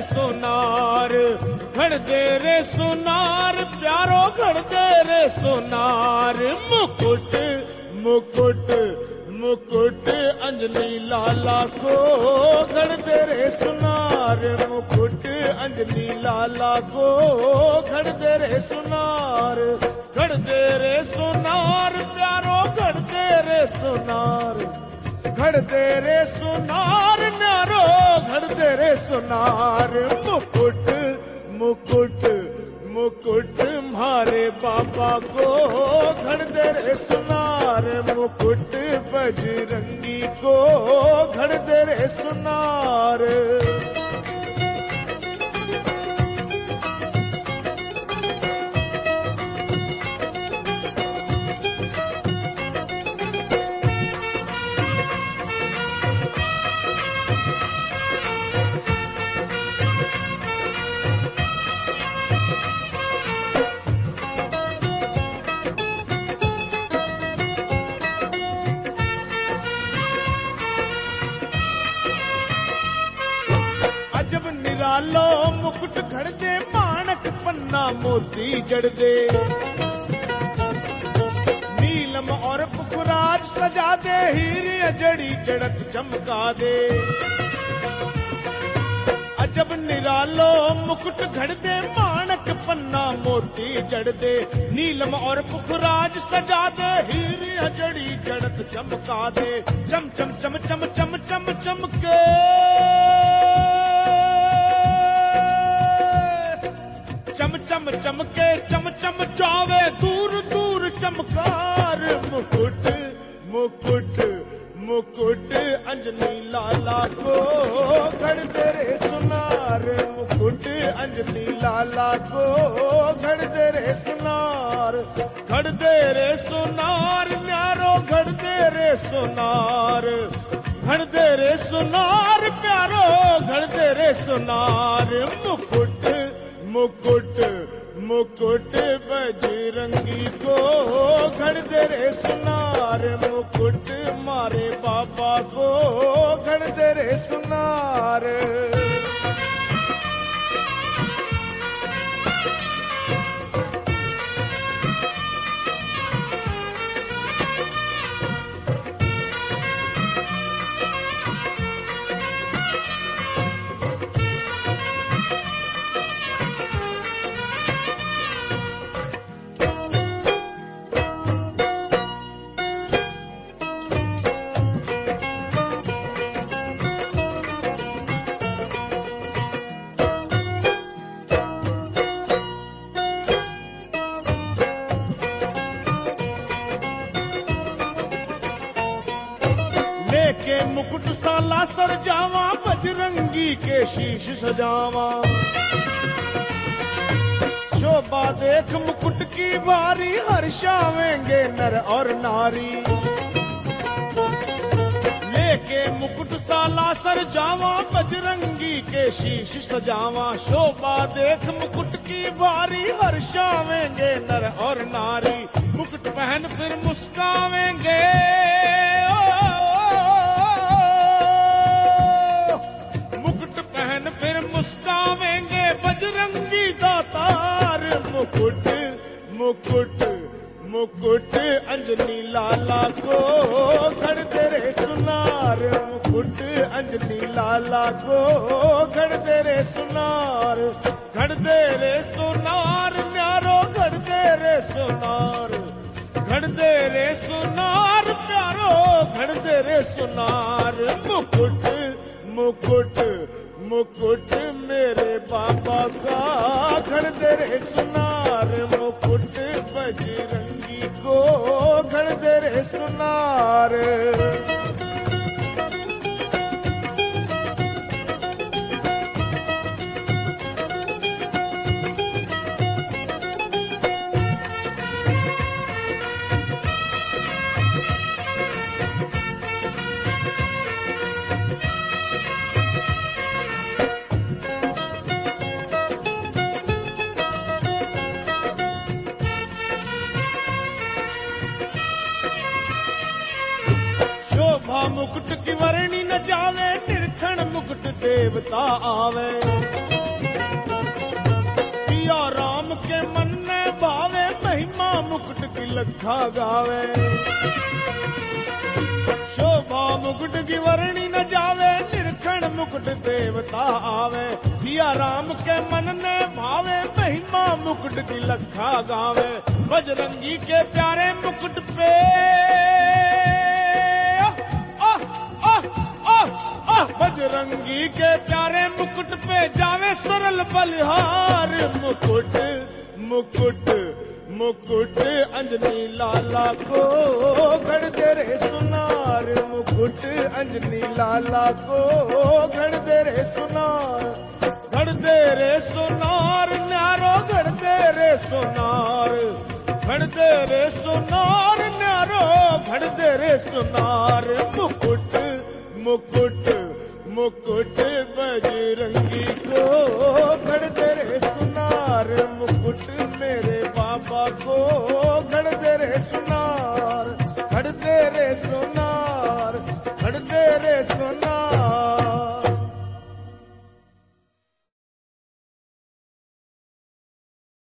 सोनार, घड़ दे रे सोनार प्यारो घड़ दे रे सोनार। मुकुट मुकुट मुकुट अंजलि लाला को घड़ दे रे सोनार, मुकुट अंजलि लाला को घड़ दे रे सोनार। घड़ दे रे सोनार प्यारो घड़ दे रे सोनार, घड़ दे रे सोनार न्यारो घड़ दे रे सोनार। मुकुट मुकुट मुकुट मारे बाबा को घड़ दे रे सोनार, मुकुट बजरंगी को घड़ दे रे सोनार। अजब निरालो मुकुट घड़ दे, माणक पन्ना मोती जड़ दे। नीलम और पुखराज सजा दे, हीरे जड़ी जड़त चमका दे। अजब निरालो मुकुट घड़ दे, माणक पन्ना मोती जड़ दे। नीलम और पुखराज सजा दे, हीरे जड़ी जड़त चमका दे। चम चम चम चम चम चम चमके चम चम चमके चम चम जावे दूर दूर चमकार। मुकुट मुकुट मुकुट अंजलि लाला को घड़ दे रे सोनार, मुकुट अंजलि लाला को घड़ दे रे सोनार। घड़ दे रे सोनार न्यारो घड़ दे रे सोनार, घड़ दे रे सोनार प्यारो घड़ दे रे सोनार। मुकुट मुकुट मुकुट बजरंगी को घड़ दे रे सोनार, मुकुट मारे बाबा को घड़ दे रे सोनार। के मुकुट साला सर जावा, बजरंगी के शीश सजावा। शोभा देख मुकुट की बारी, हर्षावेंगे नर और नारी। लेके मुकुट साला सर जावा, बजरंगी के शीश सजावा। शोभा देख मुकुट की बारी, हर्षावेंगे नर और नारी। मुकुट पहन फिर मुस्कावेंगे, फिर मुस्कावेंगे बजरंगी दातार। मुकुट मुकुट मुकुट अंजलि लाला को घड़ दे रे सोनार, मुकुट अंजलि लाला को घड़ दे रे सोनार। घड़ दे रे सोनार न्यारो घड़ दे रे सोनार, घड़ दे रे सोनार प्यारो घड़ दे रे सोनार। मुकुट मुकुट मुकुट मेरे बाबा का घड़ दे रे सोनार, मुकुट बजरंगी को घड़ दे रे सोनार। मुकुट की वरणी न जावे, निरखण मुकुट देवता आवे। मुकुट की लखा गावे। शोभा मुकुट की वर्णी न जावे, निरखण मुकुट देवता आवे। सिया राम के मन ने भावे, महिमा मुकुट की लखा गावे। बजरंगी के प्यारे मुकुट पे बजरंगी के प्यारे मुकुट पे जावे सरल बलिहार। मुकुट मुकुट मुकुट अंजनी लाला को घड़ दे रे सुनार। मुकुट अंजनी लाला को घड़ दे रे सुनार। घड़ दे रे सुनार न्यारो, घड़ दे रे सुनार। घड़ दे रे सुनार न्यारो, घड़ दे रे सुनार। मुकुट मुकुट मुकुट बजरंग